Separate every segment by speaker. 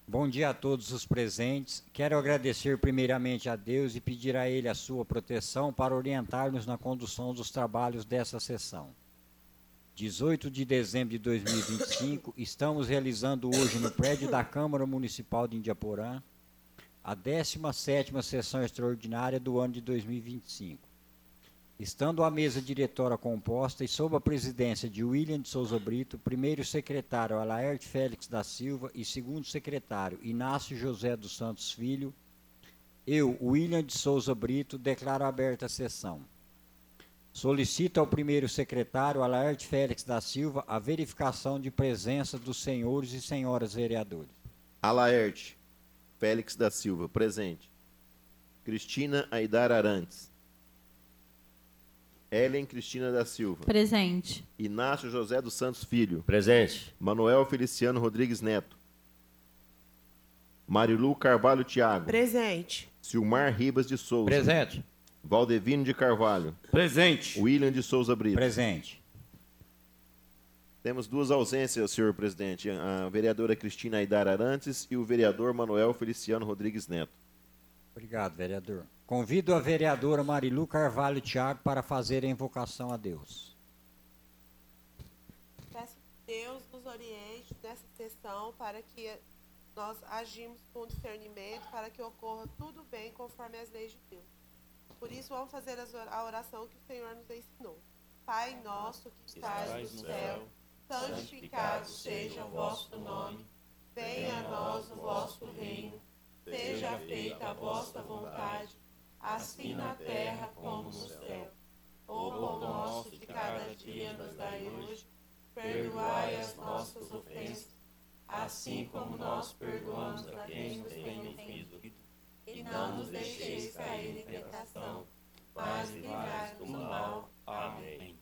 Speaker 1: Bom dia a todos os presentes. Quero agradecer primeiramente a Deus e pedir a Ele a sua proteção para orientar-nos na condução dos trabalhos dessa sessão. 18 de dezembro de 2025, estamos realizando hoje no prédio da Câmara Municipal de Indiaporã a 17ª sessão extraordinária do ano de 2025. Estando a mesa diretora composta e sob a presidência de William de Souza Brito, primeiro secretário Alaerte Félix da Silva e segundo secretário Inácio José dos Santos Filho, eu, William de Souza Brito, declaro aberta a sessão. Solicito ao primeiro secretário Alaerte Félix da Silva a verificação de presença dos senhores e senhoras vereadores.
Speaker 2: Alaerte Félix da Silva, presente. Cristina Aidar Arantes. Ellen Cristina da Silva.
Speaker 3: Presente.
Speaker 2: Inácio José dos Santos Filho.
Speaker 4: Presente.
Speaker 2: Manuel Feliciano Rodrigues Neto. Marilu Carvalho Thiago.
Speaker 5: Presente.
Speaker 2: Silmar Ribas de Souza.
Speaker 4: Presente.
Speaker 2: Valdevino de Carvalho.
Speaker 4: Presente.
Speaker 2: William de Souza Brito.
Speaker 1: Presente.
Speaker 2: Temos duas ausências, senhor presidente. A vereadora Cristina Aidar Arantes e o vereador Manuel Feliciano Rodrigues Neto.
Speaker 1: Obrigado, vereador. Convido a vereadora Marilu Carvalho Thiago para fazer a invocação a Deus.
Speaker 5: Peço que Deus nos oriente nessa sessão para que nós agimos com discernimento, para que ocorra tudo bem conforme as leis de Deus. Por isso, vamos fazer a oração que o Senhor nos ensinou. Pai nosso que estás no céu, santificado seja o vosso nome. Venha a nós o vosso reino. Seja feita a vossa vontade, assim na terra como no céu. O pão nosso de cada dia nos dai hoje. Perdoai as nossas ofensas, assim como nós perdoamos a quem nos tem ofendido. E não nos deixeis cair em tentação, mas livrai-nos do mal. Amém.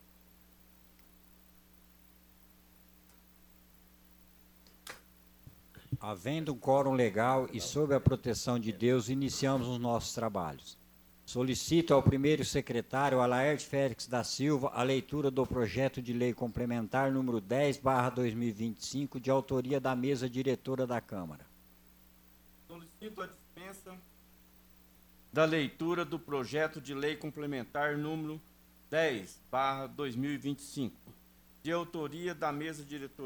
Speaker 1: Havendo um quórum legal e sob a proteção de Deus, iniciamos os nossos trabalhos. Solicito ao primeiro secretário Alaerte Félix da Silva a leitura do projeto de lei complementar número 10/2025, de autoria da mesa diretora da Câmara.
Speaker 6: Solicito a dispensa da leitura do projeto de lei complementar número 10/2025, de autoria da mesa diretora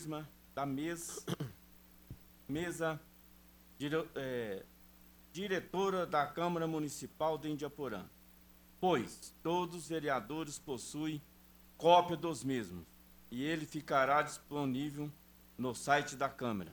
Speaker 6: diretora da Câmara Municipal de Indiaporã, pois todos os vereadores possuem cópia dos mesmos e ele ficará disponível no site da Câmara.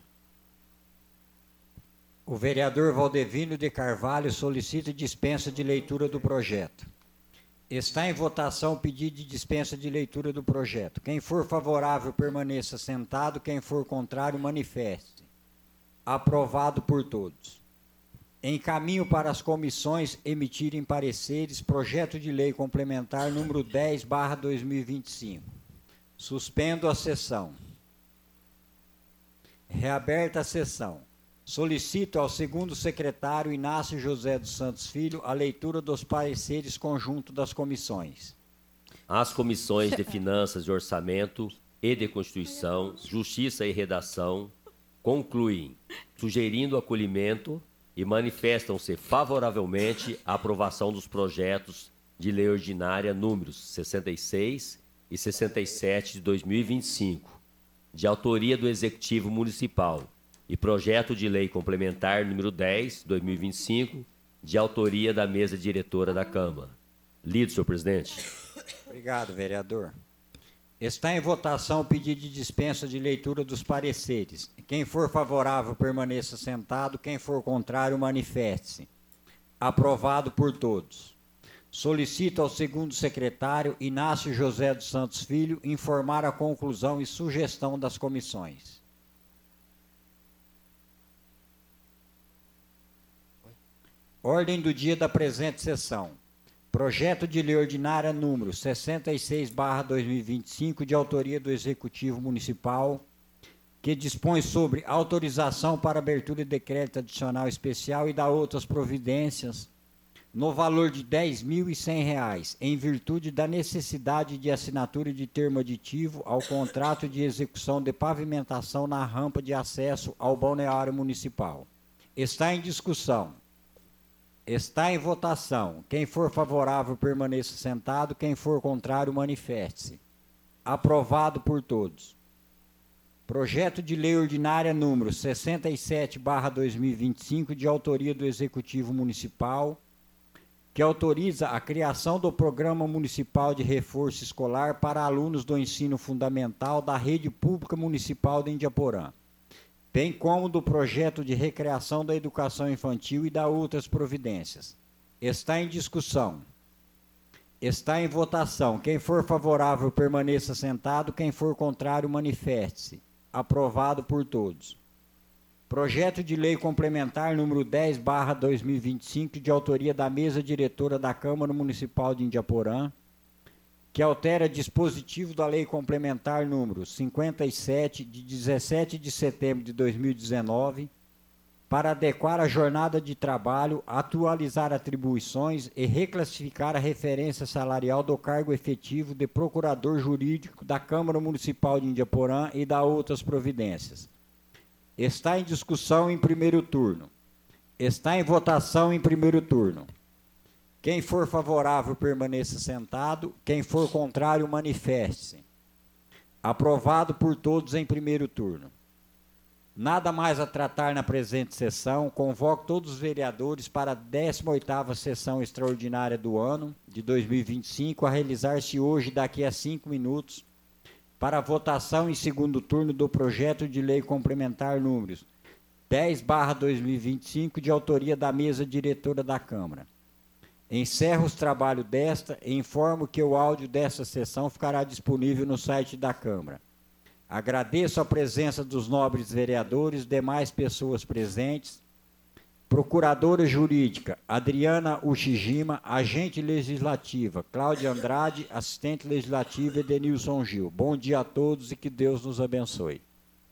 Speaker 1: O vereador Valdevino de Carvalho solicita dispensa de leitura do projeto. Está em votação o pedido de dispensa de leitura do projeto. Quem for favorável, permaneça sentado. Quem for contrário, manifeste. Aprovado por todos. Encaminho para as comissões emitirem pareceres projeto de lei complementar número 10/2025. Suspendo a sessão. Reaberta a sessão. Solicito ao segundo secretário Inácio José dos Santos Filho a leitura dos pareceres conjunto das comissões.
Speaker 4: As comissões de Finanças e Orçamento e de Constituição, Justiça e Redação concluem, sugerindo acolhimento e manifestam-se favoravelmente à aprovação dos projetos de lei ordinária números 66 e 67 de 2025, de autoria do Executivo Municipal, e projeto de lei complementar número 10/2025, de autoria da mesa diretora da Câmara. Lido, senhor presidente.
Speaker 1: Obrigado, vereador. Está em votação o pedido de dispensa de leitura dos pareceres. Quem for favorável, permaneça sentado. Quem for contrário, manifeste-se. Aprovado por todos. Solicito ao segundo secretário Inácio José dos Santos Filho informar a conclusão e sugestão das comissões. Ordem do dia da presente sessão. Projeto de lei ordinária número 66/2025, de autoria do Executivo Municipal, que dispõe sobre autorização para abertura de decreto adicional especial e da outras providências no valor de R$ 10.100, em virtude da necessidade de assinatura de termo aditivo ao contrato de execução de pavimentação na rampa de acesso ao balneário municipal. Está em discussão. Está em votação. Quem for favorável, permaneça sentado. Quem for contrário, manifeste-se. Aprovado por todos. Projeto de Lei Ordinária número 67/2025, de autoria do Executivo Municipal, que autoriza a criação do Programa Municipal de Reforço Escolar para alunos do ensino fundamental da Rede Pública Municipal de Indiaporã, bem como do Projeto de Recreação da Educação Infantil e da outras providências. Está em discussão. Está em votação. Quem for favorável, permaneça sentado. Quem for contrário, manifeste-se. Aprovado por todos. Projeto de Lei Complementar número 10/2025, de autoria da Mesa Diretora da Câmara Municipal de Indiaporã, que altera dispositivo da Lei Complementar número 57, de 17 de setembro de 2019, para adequar a jornada de trabalho, atualizar atribuições e reclassificar a referência salarial do cargo efetivo de Procurador Jurídico da Câmara Municipal de Indiaporã e da outras providências. Está em discussão em primeiro turno. Está em votação em primeiro turno. Quem for favorável, permaneça sentado. Quem for contrário, manifeste-se. Aprovado por todos em primeiro turno. Nada mais a tratar na presente sessão. Convoco todos os vereadores para a 18ª sessão extraordinária do ano de 2025, a realizar-se hoje, daqui a 5 minutos, para a votação em segundo turno do projeto de lei complementar números 10/2025, de autoria da Mesa Diretora da Câmara. Encerro os trabalhos desta e informo que o áudio desta sessão ficará disponível no site da Câmara. Agradeço a presença dos nobres vereadores, demais pessoas presentes, Procuradora Jurídica Adriana Ushijima, Agente Legislativa Cláudia Andrade, Assistente Legislativa Edenilson Gil. Bom dia a todos e que Deus nos abençoe.